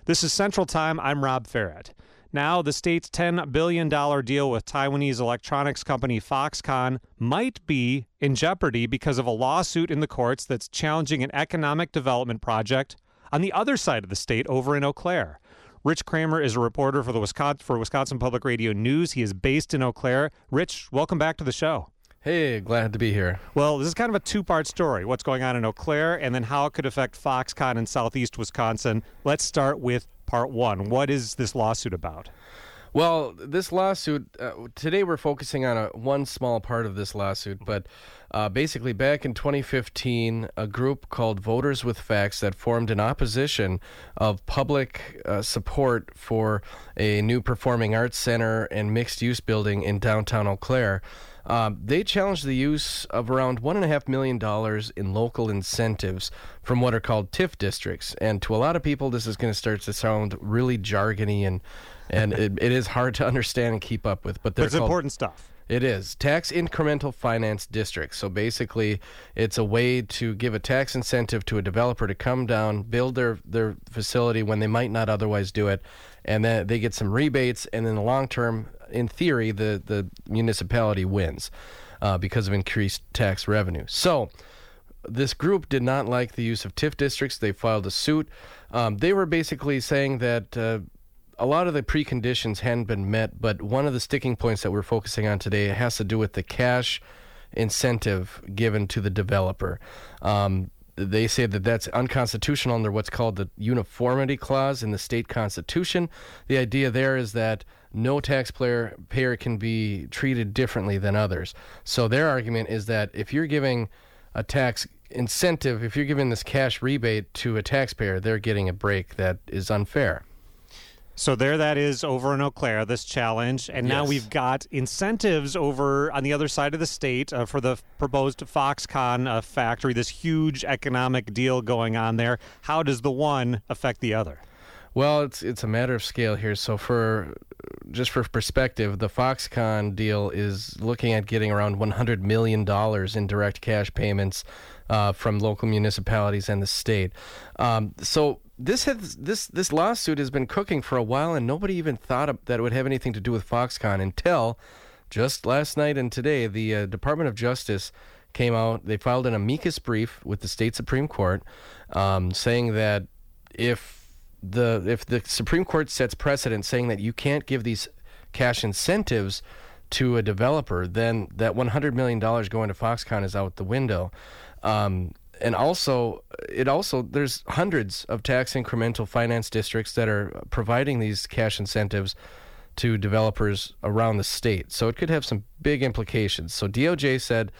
This is Central Time. I'm Rob Ferret. Now, the state's $10 billion deal with Taiwanese electronics company Foxconn might be in jeopardy because of a lawsuit in the courts that's challenging an economic development project on the other side of the state over in Eau Claire. Rich Kramer is a reporter for Wisconsin Public Radio News. He is based in Eau Claire. Rich, welcome back to the show. Hey, glad to be here. Well, this is kind of a two-part story, what's going on in Eau Claire and then how it could affect Foxconn in southeast Wisconsin. Let's start with part one. What is this lawsuit about? Well, this lawsuit, today we're focusing on one small part of this lawsuit, but basically back in 2015, a group called Voters with Facts that formed an opposition of public support for a new performing arts center and mixed-use building in downtown Eau Claire. They challenged the use of around $1.5 million in local incentives from what are called TIF districts. And to a lot of people, this is going to start to sound really jargony, and it is hard to understand and keep up with. But it's important stuff. It is. Tax incremental finance districts. So basically, it's a way to give a tax incentive to a developer to come down, build their facility when they might not otherwise do it, and then they get some rebates, and in the long term, in theory, the municipality wins because of increased tax revenue. So this group did not like the use of TIF districts. They filed a suit. They were basically saying that a lot of the preconditions hadn't been met, but one of the sticking points that we're focusing on today has to do with the cash incentive given to the developer. They say that that's unconstitutional under what's called the uniformity clause in the state constitution. The idea there is that no taxpayer can be treated differently than others. So their argument is that if you're giving a tax incentive, if you're giving this cash rebate to a taxpayer, they're getting a break that is unfair. So there that is over in Eau Claire, this challenge. And now we've got incentives over on the other side of the state for the proposed Foxconn factory, this huge economic deal going on there. How does the one affect the other? Well, it's a matter of scale here. So for perspective, the Foxconn deal is looking at getting around $100 million in direct cash payments from local municipalities and the state. So this lawsuit has been cooking for a while, and nobody even thought that it would have anything to do with Foxconn until just last night and today. The Department of Justice came out. They filed an amicus brief with the state Supreme Court, saying that if the Supreme Court sets precedent saying that you can't give these cash incentives to a developer, then that $100 million going to Foxconn is out the window. And also, there's hundreds of tax incremental finance districts that are providing these cash incentives to developers around the state. So it could have some big implications. So DOJ said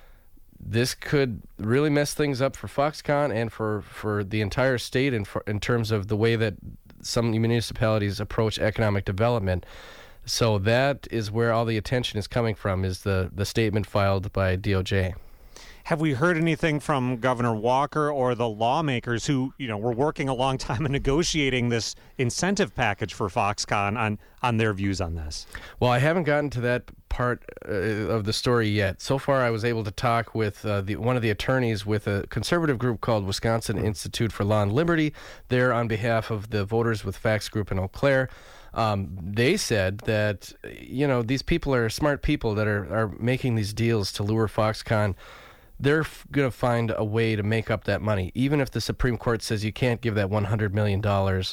this could really mess things up for Foxconn and for the entire state in terms of the way that some municipalities approach economic development. So that is where all the attention is coming from, is the statement filed by DOJ. Have we heard anything from Governor Walker or the lawmakers who, were working a long time in negotiating this incentive package for Foxconn on their views on this? Well, I haven't gotten to that part of the story yet. So far, I was able to talk with one of the attorneys with a conservative group called Wisconsin Institute for Law and Liberty. They're on behalf of the Voters with Facts group in Eau Claire. They said that, these people are smart people that are making these deals to lure Foxconn. They're going to find a way to make up that money, even if the Supreme Court says you can't give that $100 million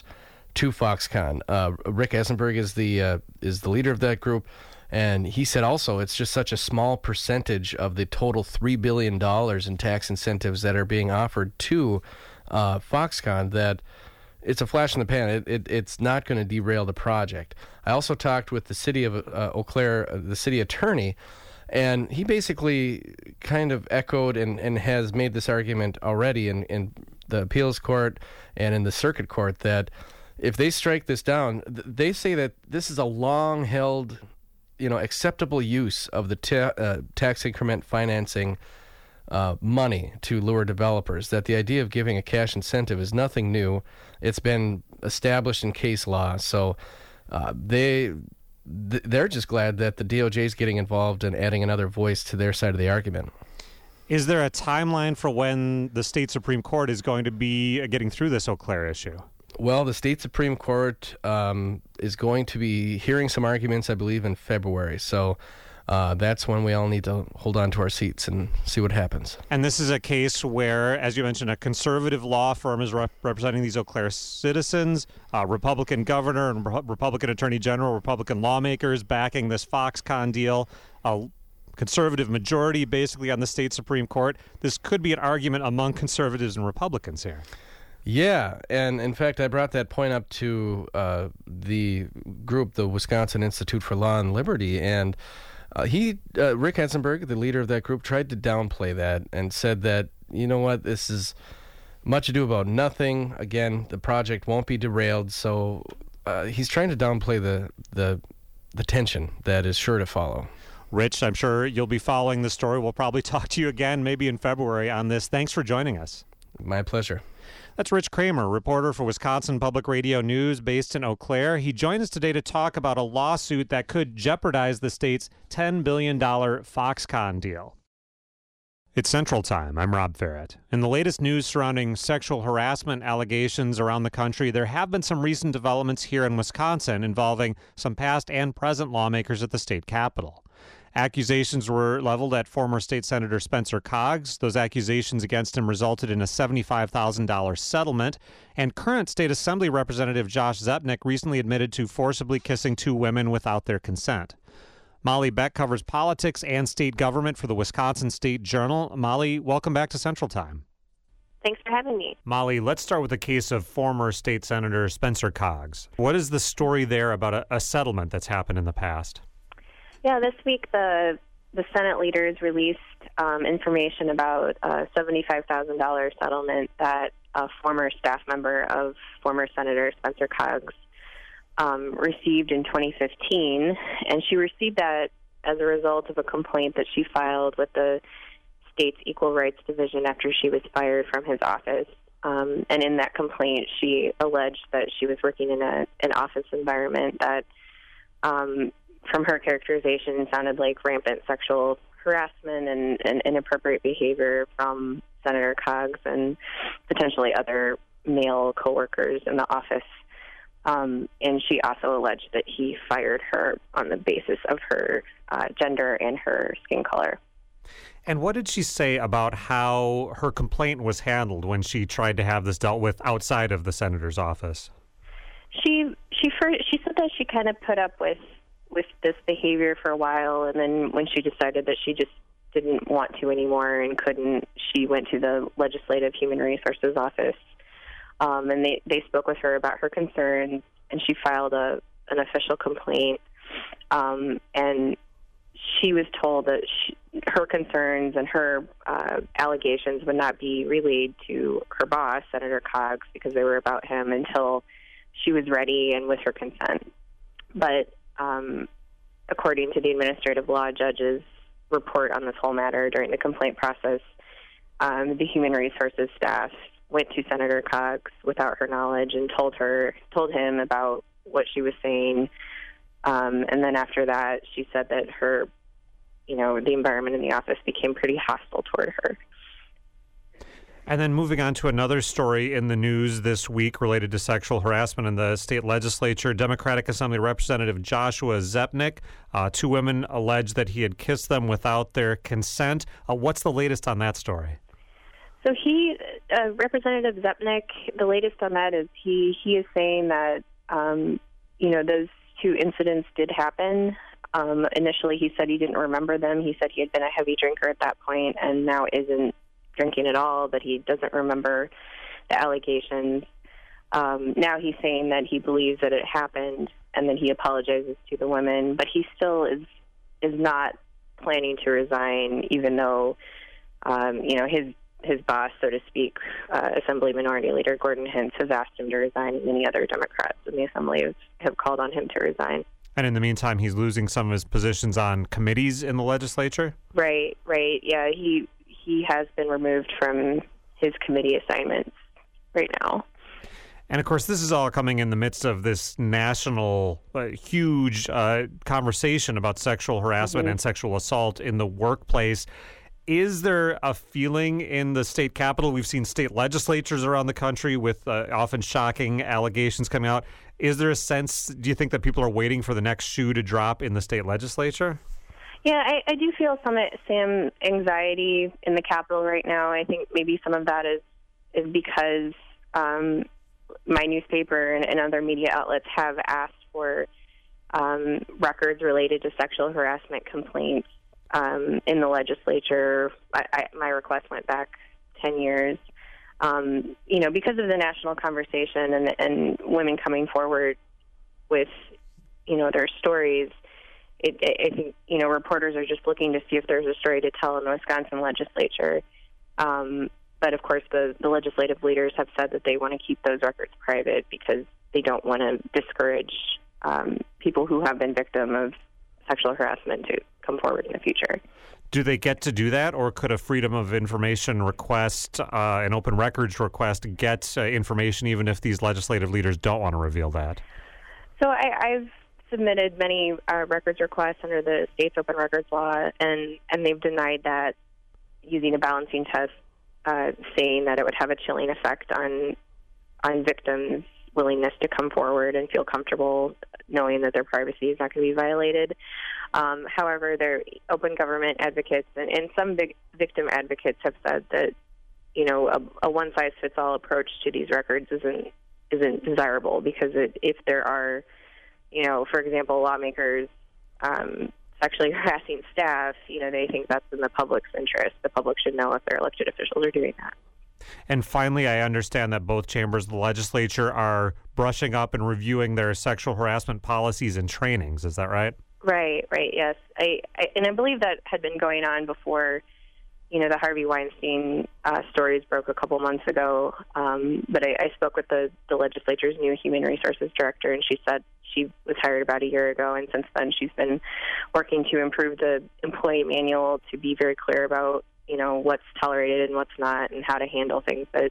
to Foxconn. Rick Eisenberg is the leader of that group, and he said also it's just such a small percentage of the total $3 billion in tax incentives that are being offered to Foxconn that it's a flash in the pan. It's not going to derail the project. I also talked with the city of Eau Claire, the city attorney, and he basically kind of echoed and has made this argument already in the appeals court and in the circuit court that if they strike this down, they say that this is a long-held, acceptable use of the tax increment financing money to lure developers, that the idea of giving a cash incentive is nothing new. It's been established in case law. So they're just glad that the DOJ is getting involved and adding another voice to their side of the argument. Is there a timeline for when the state Supreme Court is going to be getting through this Eau Claire issue? Well, the state Supreme Court is going to be hearing some arguments, I believe, in February. So that's when we all need to hold on to our seats and see what happens. And this is a case where, as you mentioned, a conservative law firm is representing these Eau Claire citizens, Republican governor and Republican attorney general, Republican lawmakers backing this Foxconn deal, a conservative majority basically on the state Supreme Court. This could be an argument among conservatives and Republicans here. Yeah, and in fact, I brought that point up to the group, the Wisconsin Institute for Law and Liberty, and Rick Hetzenberg, the leader of that group, tried to downplay that and said that, you know what, this is much ado about nothing. Again, the project won't be derailed, so he's trying to downplay the tension that is sure to follow. Rich, I'm sure you'll be following the story. We'll probably talk to you again maybe in February on this. Thanks for joining us. My pleasure. That's Rich Kramer, reporter for Wisconsin Public Radio News based in Eau Claire. He joined us today to talk about a lawsuit that could jeopardize the state's $10 billion Foxconn deal. It's Central Time. I'm Rob Ferret. In the latest news surrounding sexual harassment allegations around the country, there have been some recent developments here in Wisconsin involving some past and present lawmakers at the state capitol. Accusations were leveled at former state senator Spencer Coggs. Those accusations against him resulted in a $75,000 settlement. And current state assembly representative Josh Zepnick recently admitted to forcibly kissing two women without their consent. Molly Beck covers politics and state government for the Wisconsin State Journal. Molly, welcome back to Central Time. Thanks for having me. Molly, let's start with the case of former state senator Spencer Coggs. What is the story there about a settlement that's happened in the past? Yeah, this week the Senate leaders released information about a $75,000 settlement that a former staff member of former Senator Spencer Coggs received in 2015, and she received that as a result of a complaint that she filed with the state's Equal Rights Division after she was fired from his office. And in that complaint, she alleged that she was working in an office environment that from her characterization, sounded like rampant sexual harassment and inappropriate behavior from Senator Coggs and potentially other male coworkers in the office. And she also alleged that he fired her on the basis of her gender and her skin color. And what did she say about how her complaint was handled when she tried to have this dealt with outside of the senator's office? She said that she kind of put up with this behavior for a while, and then when she decided that she just didn't want to anymore and couldn't, she went to the Legislative Human Resources Office, and they spoke with her about her concerns, and she filed an official complaint, and she was told that her concerns and her allegations would not be relayed to her boss, Senator Coggs, because they were about him until she was ready and with her consent. But according to the administrative law judge's report on this whole matter during the complaint process, the human resources staff went to Senator Coggs without her knowledge and told him about what she was saying. And then after that, she said that the environment in the office became pretty hostile toward her. And then moving on to another story in the news this week related to sexual harassment in the state legislature, Democratic Assembly Representative Joshua Zepnick, two women alleged that he had kissed them without their consent. What's the latest on that story? So Representative Zepnick, the latest on that is he is saying that, those two incidents did happen. Initially, he said he didn't remember them. He said he had been a heavy drinker at that point and now isn't drinking at all, but he doesn't remember the allegations. Now he's saying that he believes that it happened and that he apologizes to the women, but he still is not planning to resign, even though, his boss, so to speak, Assembly Minority Leader Gordon Hintz, has asked him to resign, and many other Democrats in the Assembly have called on him to resign. And in the meantime, he's losing some of his positions on committees in the legislature? Right. Yeah, he has been removed from his committee assignments right now. And, of course, this is all coming in the midst of this national, huge conversation about sexual harassment and sexual assault in the workplace. Is there a feeling in the state capitol? We've seen state legislatures around the country with often shocking allegations coming out. Is there a sense, do you think, that people are waiting for the next shoe to drop in the state legislature? Yeah, I do feel some anxiety in the Capitol right now. I think maybe some of that is because my newspaper and other media outlets have asked for records related to sexual harassment complaints in the legislature. My request went back 10 years. Because of the national conversation and women coming forward with, their stories, I think, reporters are just looking to see if there's a story to tell in the Wisconsin legislature. But, of course, the legislative leaders have said that they want to keep those records private because they don't want to discourage people who have been victim of sexual harassment to come forward in the future. Do they get to do that, or could a Freedom of Information request, an open records request, get information even if these legislative leaders don't want to reveal that? So I've submitted many records requests under the state's open records law, and they've denied that using a balancing test, saying that it would have a chilling effect on victims' willingness to come forward and feel comfortable knowing that their privacy is not going to be violated. However, their open government advocates and some big victim advocates have said that, a one-size-fits-all approach to these records isn't desirable because if there are, for example, lawmakers sexually harassing staff, they think that's in the public's interest. The public should know if their elected officials are doing that. And finally, I understand that both chambers of the legislature are brushing up and reviewing their sexual harassment policies and trainings. Is that right? Right, yes. I believe that had been going on before, the Harvey Weinstein stories broke a couple months ago. But I spoke with the legislature's new human resources director, and she said she was hired about a year ago, and since then she's been working to improve the employee manual to be very clear about, what's tolerated and what's not, and how to handle things that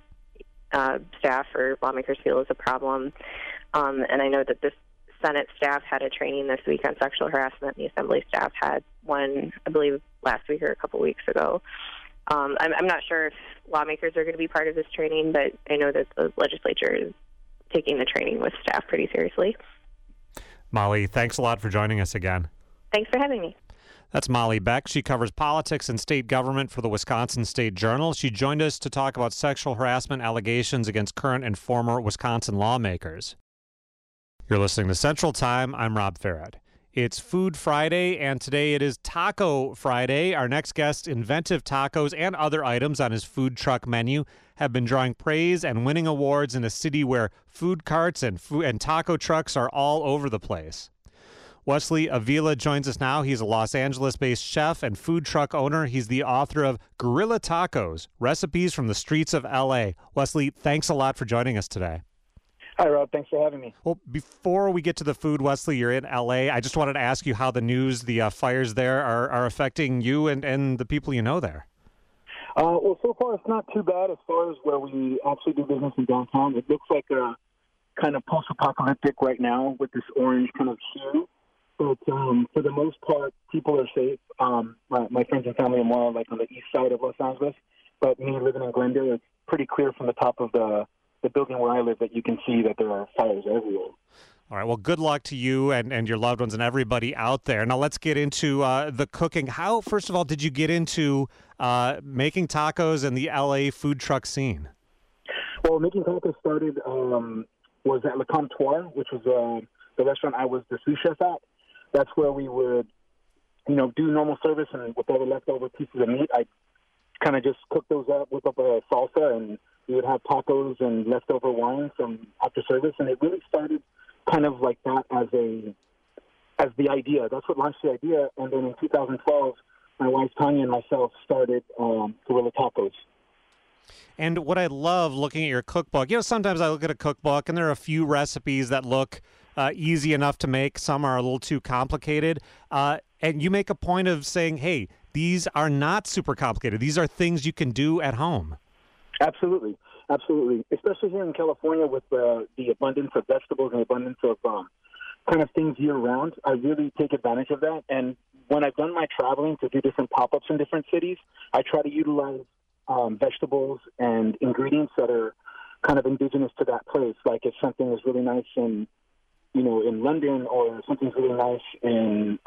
staff or lawmakers feel is a problem. And I know that this Senate staff had a training this week on sexual harassment. The Assembly staff had one, I believe, last week or a couple weeks ago. I'm not sure if lawmakers are going to be part of this training, but I know that the legislature is taking the training with staff pretty seriously. Molly, thanks a lot for joining us again. Thanks for having me. That's Molly Beck. She covers politics and state government for the Wisconsin State Journal. She joined us to talk about sexual harassment allegations against current and former Wisconsin lawmakers. You're listening to Central Time. I'm Rob Farrett. It's Food Friday, and today it is Taco Friday. Our next guest, Inventive Tacos and other items on his food truck menu have been drawing praise and winning awards in a city where food carts and taco trucks are all over the place. Wesley Avila joins us now. He's a Los Angeles-based chef and food truck owner. He's the author of Guerrilla Tacos, Recipes from the Streets of L.A. Wesley, thanks a lot for joining us today. Hi, Rob. Thanks for having me. Well, before we get to the food, Wesley, you're in L.A. I just wanted to ask you how the news, the fires there are affecting you and the people you know there. Well, so far it's not too bad as far as where we actually do business in downtown. It looks like a kind of post-apocalyptic right now with this orange kind of hue. But for the most part, people are safe. My friends and family are more like on the east side of Los Angeles. But me living in Glendale, it's pretty clear from the top of the building where I live that you can see that there are fires everywhere. All right. Well, good luck to you and your loved ones and everybody out there. Now, let's get into the cooking. How, first of all, did you get into making tacos in the L.A. food truck scene? Well, making tacos started was at Le Comptoir, which was the restaurant I was the sous chef at. That's where we would, do normal service, and with all the leftover pieces of meat, I kind of just cook those up, whip up a salsa, and we would have tacos and leftover wine from after service. And it really started kind of like that as the idea. That's what launched the idea. And then in 2012, my wife Tanya and myself started Guerrilla Tacos. And what I love looking at your cookbook, sometimes I look at a cookbook and there are a few recipes that look easy enough to make. Some are a little too complicated. And you make a point of saying, hey, these are not super complicated. These are things you can do at home. Absolutely. Especially here in California with the abundance of vegetables and abundance of kind of things year-round. I really take advantage of that. And when I've done my traveling to do different pop-ups in different cities, I try to utilize vegetables and ingredients that are kind of indigenous to that place. Like if something is really nice in London, or something's really nice in,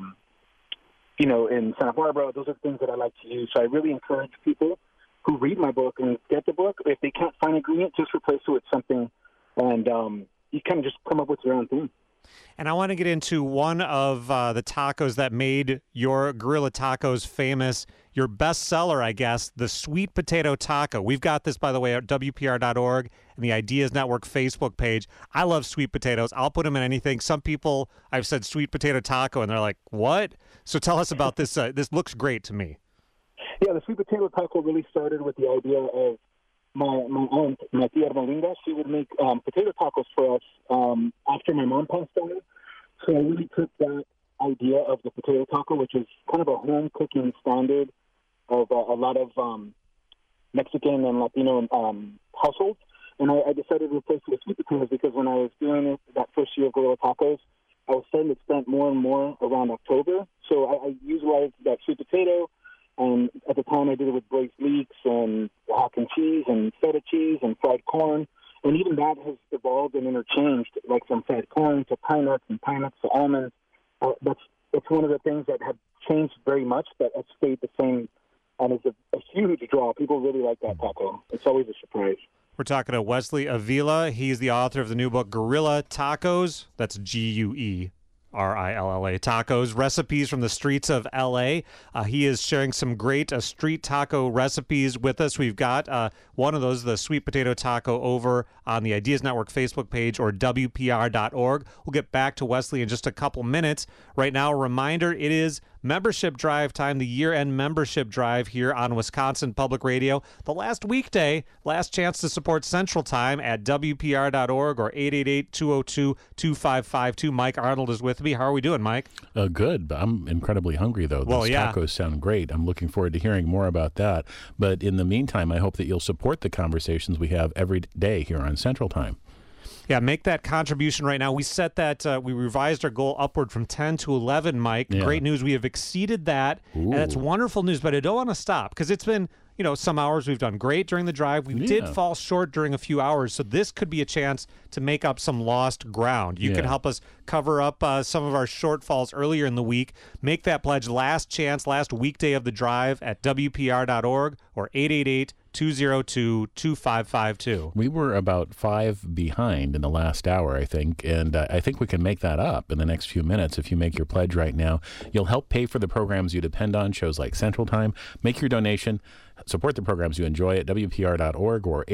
in Santa Barbara, those are things that I like to use. So I really encourage people who read my book and get the book, if they can't find an ingredient, just replace it with something, and you kind of just come up with your own thing. And I want to get into one of the tacos that made your Guerrilla Tacos famous, your bestseller, I guess, the sweet potato taco. We've got this, by the way, at WPR.org and the Ideas Network Facebook page. I love sweet potatoes. I'll put them in anything. Some people, I've said sweet potato taco, and they're like, what? So tell us about this. This looks great to me. Yeah, the sweet potato taco really started with the idea of my aunt, my tia Ermelinda. She would make potato tacos for us after my mom passed away. So I really took that idea of the potato taco, which is kind of a home cooking standard of a lot of Mexican and Latino households. And I decided to replace it with sweet potatoes because when I was doing it that first year of Guerrilla Tacos, I was starting to spend more and more around October. So I utilized that sweet potato. And at the time, I did it with braised leeks and mac and cheese and feta cheese and fried corn. And even that has evolved and interchanged, like from fried corn to pine nuts and pine nuts to almonds. That's one of the things that have changed very much, but has stayed the same. And it's a huge draw. People really like that taco. It's always a surprise. We're talking to Wesley Avila. He's the author of the new book, Guerrilla Tacos. That's Guerrilla Tacos, recipes from the streets of LA. He is sharing some great street taco recipes with us. We've got one of those, the sweet potato taco, over on the Ideas Network Facebook page or WPR.org. We'll get back to Wesley in just a couple minutes. Right now, a reminder, it is membership drive time, the year-end membership drive here on Wisconsin Public Radio. The last weekday, last chance to support Central Time at WPR.org or 888-202-2552. Mike Arnold is with me. How are we doing, Mike? Good. I'm incredibly hungry, though. Those tacos sound great. I'm looking forward to hearing more about that. But in the meantime, I hope that you'll support the conversations we have every day here on Central Time. Yeah, make that contribution right now. We set that, we revised our goal upward from 10 to 11, Mike. Yeah. Great news. We have exceeded that, and that's wonderful news, but I don't want to stop because it's been, some hours we've done great during the drive. We did fall short during a few hours, so this could be a chance to make up some lost ground. You can help us cover up some of our shortfalls earlier in the week. Make that pledge last chance, last weekday of the drive at WPR.org or 888-202-2552. We were about 5 behind in the last hour, I think, and I think we can make that up in the next few minutes if you make your pledge right now. You'll help pay for the programs you depend on, shows like Central Time. Make your donation. Support the programs you enjoy at WPR.org or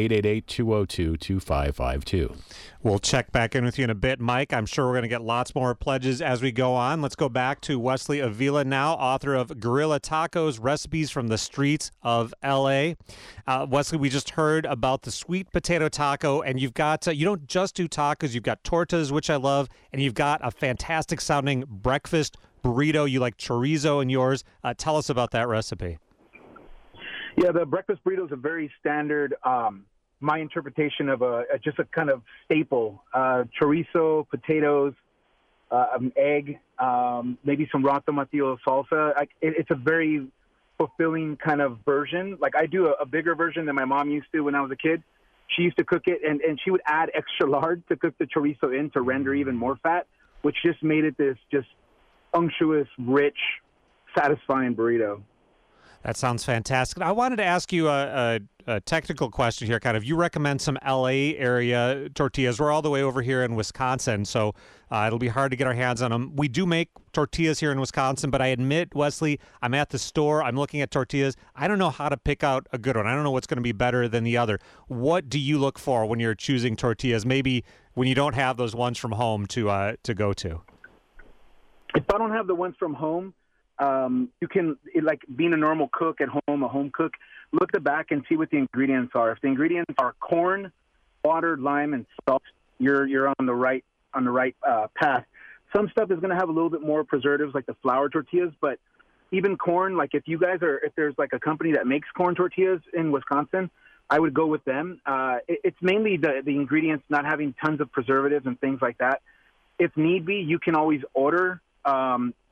888-202-2552. We'll check back in with you in a bit, Mike. I'm sure we're going to get lots more pledges as we go on. Let's go back to Wesley Avila now, author of Guerrilla Tacos, Recipes from the Streets of L.A. Wesley, we just heard about the sweet potato taco, and you've got, you don't just do tacos, you've got tortas, which I love, and you've got a fantastic sounding breakfast burrito. You like chorizo in yours. Tell us about that recipe. Yeah, the breakfast burrito is a very standard, my interpretation of just a kind of staple. Chorizo, potatoes, an egg, maybe some raw tomatillo salsa. It's a very fulfilling kind of version. Like I do a bigger version than my mom used to when I was a kid. She used to cook it, and she would add extra lard to cook the chorizo in to render even more fat, which just made it this just unctuous, rich, satisfying burrito. That sounds fantastic. I wanted to ask you a technical question here. Kind of, you recommend some LA area tortillas. We're all the way over here in Wisconsin, so it'll be hard to get our hands on them. We do make tortillas here in Wisconsin, but I admit, Wesley, I'm at the store. I'm looking at tortillas. I don't know how to pick out a good one. I don't know what's going to be better than the other. What do you look for when you're choosing tortillas? Maybe when you don't have those ones from home to go to. If I don't have the ones from home, you can, like being a normal cook at home, a home cook, look at the back and see what the ingredients are. If the ingredients are corn, water, lime, and salt, you're on the right path. Some stuff is going to have a little bit more preservatives, like the flour tortillas, but even corn, like if there's like a company that makes corn tortillas in Wisconsin, I would go with them. It's mainly the ingredients not having tons of preservatives and things like that. If need be, you can always order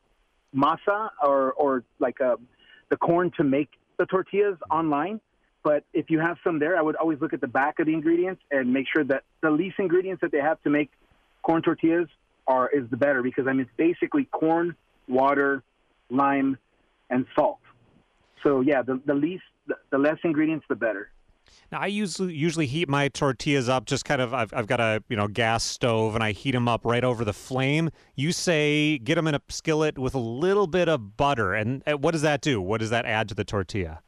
masa or like the corn to make the tortillas online. But if you have some there, I would always look at the back of the ingredients and make sure that the least ingredients that they have to make corn tortillas is the better, because I mean it's basically corn, water, lime, and salt. So yeah, the less ingredients, the better. Now, I usually heat my tortillas up just kind of, I've got a gas stove, and I heat them up right over the flame. You say get them in a skillet with a little bit of butter. And what does that do? What does that add to the tortilla?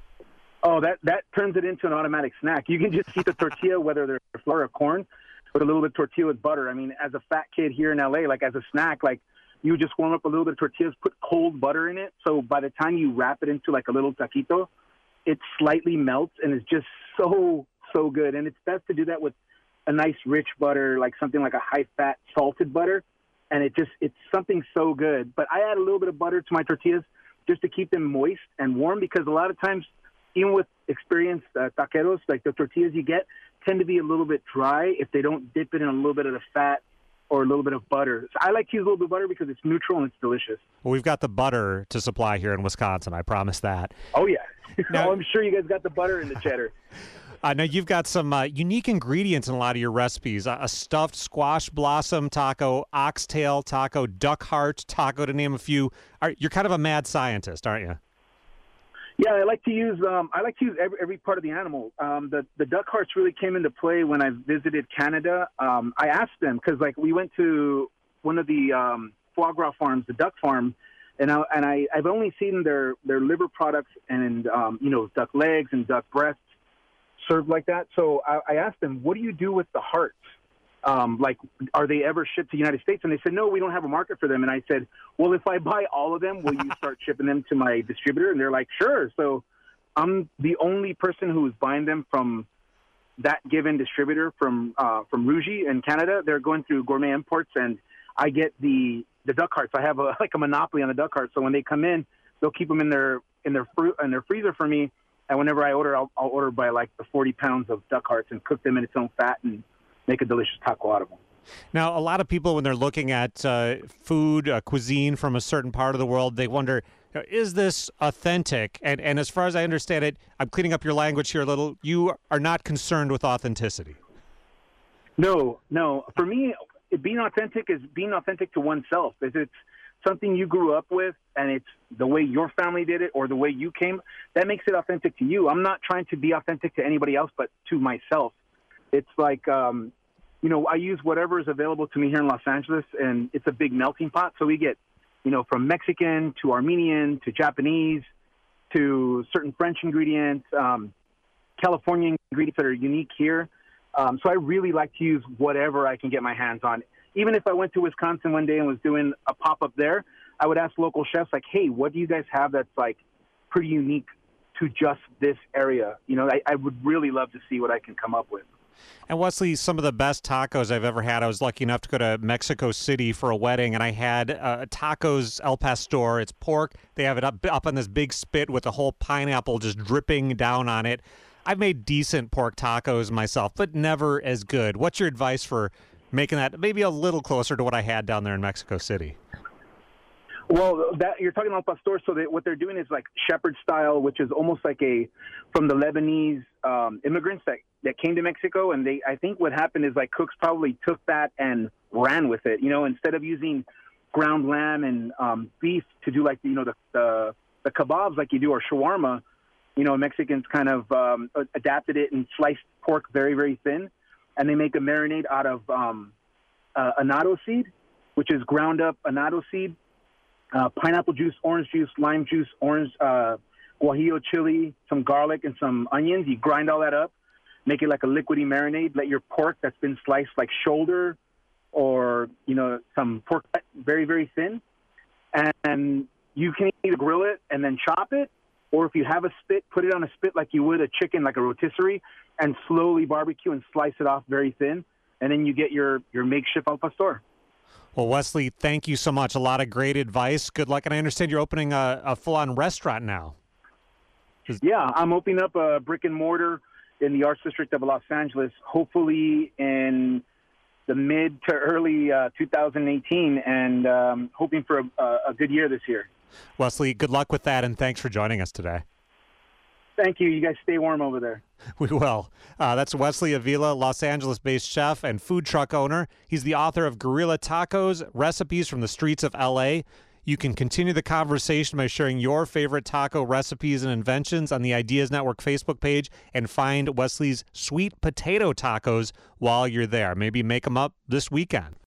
Oh, that turns it into an automatic snack. You can just heat the tortilla, whether they're flour or corn, with a little bit of tortilla with butter. I mean, as a fat kid here in LA, like as a snack, like you just warm up a little bit of tortillas, put cold butter in it. So by the time you wrap it into like a little taquito, it slightly melts and it's just so good. And it's best to do that with a nice rich butter, like something like a high-fat salted butter. And it's something so good. But I add a little bit of butter to my tortillas just to keep them moist and warm, because a lot of times, even with experienced taqueros, like the tortillas you get tend to be a little bit dry if they don't dip it in a little bit of the fat or a little bit of butter. So I like to use a little bit of butter because it's neutral and it's delicious. Well, we've got the butter to supply here in Wisconsin. I promise that. Oh, yeah. Now, I'm sure you guys got the butter and the cheddar. Now, you've got some unique ingredients in a lot of your recipes. A stuffed squash blossom taco, oxtail taco, duck heart taco, to name a few. You're kind of a mad scientist, aren't you? Yeah, I like to use every part of the animal. The duck hearts really came into play when I visited Canada. I asked them, because like we went to one of the foie gras farms, the duck farm, and I've only seen their liver products and duck legs and duck breasts served like that. So I asked them, what do you do with the hearts? Like, are they ever shipped to the United States? And they said, no, we don't have a market for them. And I said, well, if I buy all of them, will you start shipping them to my distributor? And they're like, sure. So I'm the only person who is buying them from that given distributor from Rugy in Canada. They're going through Gourmet Imports, and I get the duck hearts. I have a monopoly on the duck hearts. So when they come in, they'll keep them in their freezer for me. And whenever I order, I'll order by like the 40 pounds of duck hearts and cook them in its own fat and make a delicious taco out of them. Now, a lot of people, when they're looking at food, cuisine from a certain part of the world, they wonder, is this authentic? And as far as I understand it, I'm cleaning up your language here a little, you are not concerned with authenticity. No. For me, being authentic is being authentic to oneself. If it's something you grew up with and it's the way your family did it or the way you came, that makes it authentic to you. I'm not trying to be authentic to anybody else but to myself. It's like, I use whatever is available to me here in Los Angeles, and it's a big melting pot. So we get, from Mexican to Armenian to Japanese to certain French ingredients, California ingredients that are unique here. So I really like to use whatever I can get my hands on. Even if I went to Wisconsin one day and was doing a pop-up there, I would ask local chefs, like, hey, what do you guys have that's, like, pretty unique to just this area? I would really love to see what I can come up with. And Wesley, some of the best tacos I've ever had, I was lucky enough to go to Mexico City for a wedding, and I had tacos El Pastor. It's pork. They have it up on this big spit with a whole pineapple just dripping down on it. I've made decent pork tacos myself, but never as good. What's your advice for making that maybe a little closer to what I had down there in Mexico City? Well, you're talking about pastor, so what they're doing is like shepherd style, which is almost like from the Lebanese immigrants that came to Mexico. And I think what happened is like cooks probably took that and ran with it. Instead of using ground lamb and beef to do like the kebabs like you do, or shawarma, Mexicans kind of adapted it and sliced pork very, very thin, and they make a marinade out of annatto seed, which is ground up annatto seed. Pineapple juice, orange juice, lime juice, guajillo chili, some garlic, and some onions. You grind all that up, make it like a liquidy marinade. Let your pork that's been sliced like shoulder or, some pork very, very thin. And you can either grill it and then chop it, or if you have a spit, put it on a spit like you would a chicken, like a rotisserie, and slowly barbecue and slice it off very thin. And then you get your makeshift al pastor. Well, Wesley, thank you so much. A lot of great advice. Good luck. And I understand you're opening a full-on restaurant now. Yeah, I'm opening up a brick and mortar in the Arts District of Los Angeles, hopefully in the mid to early 2018, and hoping for a good year this year. Wesley, good luck with that, and thanks for joining us today. Thank you. You guys stay warm over there. We will. That's Wesley Avila, Los Angeles-based chef and food truck owner. He's the author of Guerrilla Tacos, Recipes from the Streets of L.A. You can continue the conversation by sharing your favorite taco recipes and inventions on the Ideas Network Facebook page, and find Wesley's sweet potato tacos while you're there. Maybe make them up this weekend.